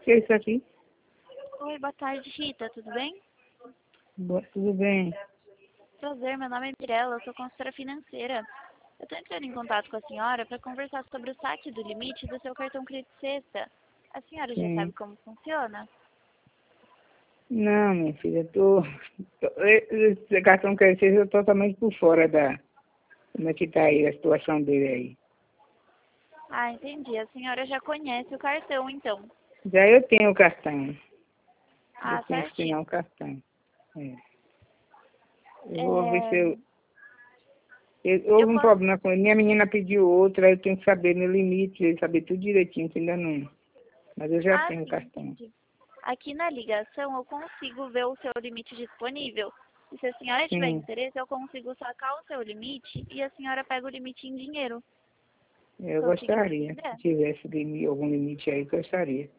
que é isso aqui? Oi, boa tarde, Rita, tudo bem? Tudo bem. Prazer, meu nome é Mirella, eu sou consultora financeira. Eu estou entrando em contato com a senhora para conversar sobre o saque do limite do seu cartão Crédito Sexta. A senhora já Sim. sabe como funciona? Não, minha filha, esse cartão quer ser totalmente por fora da... Como é que tá aí a situação dele aí? Ah, entendi. A senhora já conhece o cartão, então. Já eu tenho o cartão. Eu Ah, tenho que assinar certinho. o cartão. É. Eu vou ver se É, eu houve um posso... problema com ele. Minha menina pediu outra, eu tenho que saber meu limite, saber tudo direitinho, que ainda não. Mas eu já Ah, tenho o sim, cartão. entendi. Aqui na ligação eu consigo ver o seu limite disponível. E se a senhora tiver Sim, interesse, eu consigo sacar o seu limite e a senhora pega o limite em dinheiro. eu Conseguiu gostaria. entender? Se tivesse algum limite aí, gostaria.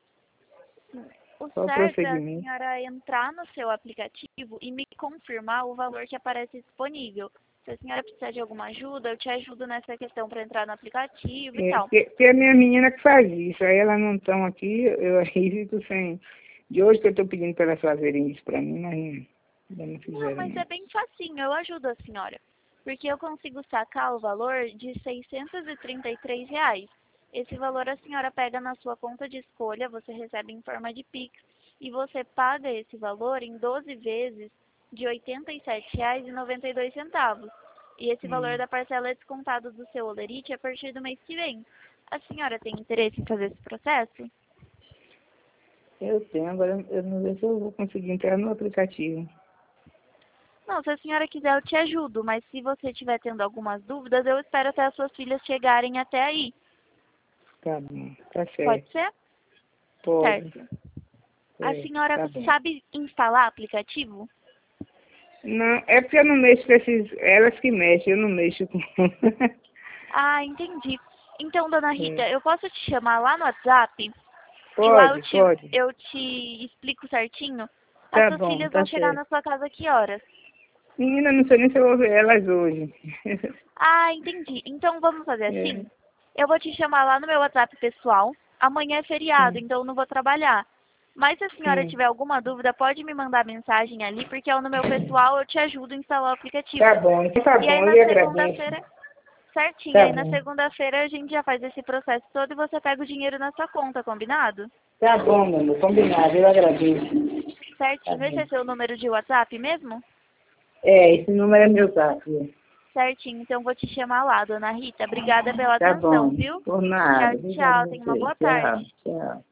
O Qual o certo é a procedimento? senhora entrar no seu aplicativo e me confirmar o valor que aparece disponível. Se a senhora precisar de alguma ajuda, eu te ajudo nessa questão para entrar no aplicativo e tal. Porque é a minha menina que faz isso. Aí elas não estão aqui, eu aí fico sem. De hoje que eu estou pedindo para elas fazerem isso para mim, mas ainda não Não, fizeram mas é não. bem facinho, eu ajudo a senhora. Porque eu consigo sacar o valor de R$ 633. Esse valor a senhora pega na sua conta de escolha, você recebe em forma de Pix, e você paga esse valor em 12 vezes de R$ 87,92. E esse valor Hum. da parcela é descontado do seu holerite a partir do mês que vem. A senhora tem interesse em fazer esse processo? Eu tenho, agora eu não sei se eu vou conseguir entrar no aplicativo. Não, se a senhora quiser eu te ajudo, mas se você estiver tendo algumas dúvidas, eu espero até as suas filhas chegarem até aí. Tá bom, tá Pode certo. ser? Pode. Certo. A É, senhora tá bom. sabe instalar aplicativo? Não, é porque eu não mexo com esses. Elas que mexem, eu não mexo com. Ah, entendi. Então, dona Rita, É. eu posso te chamar lá no WhatsApp e lá Pode, pode. eu te explico certinho? As Tá suas bom, filhas tá vão chegar certo. na sua casa que horas? Menina, não sei nem se eu vou ver elas hoje. Ah, entendi. Então vamos fazer É, assim? Eu vou te chamar lá no meu WhatsApp pessoal. Amanhã é feriado, sim, então eu não vou trabalhar. Mas se a senhora sim. tiver alguma dúvida, pode me mandar mensagem ali, porque no meu pessoal eu te ajudo a instalar o Tá aplicativo. bom, então tá E aí bom, eu na lhe agradeço. segunda-feira, certinho, Tá aí na bom. segunda-feira a gente já faz esse processo todo e você pega o dinheiro na sua conta, combinado? Tá bom, meu amor, combinado, eu agradeço. Tá Certinho. Esse bom. é seu número de WhatsApp mesmo? É, esse número é meu zap. Certinho. Então vou te chamar lá, dona Rita. Obrigada pela Tá atenção, bom, viu? por Tchau, nada. Obrigada a tchau. Tenha uma você. boa tarde. Tchau, tchau.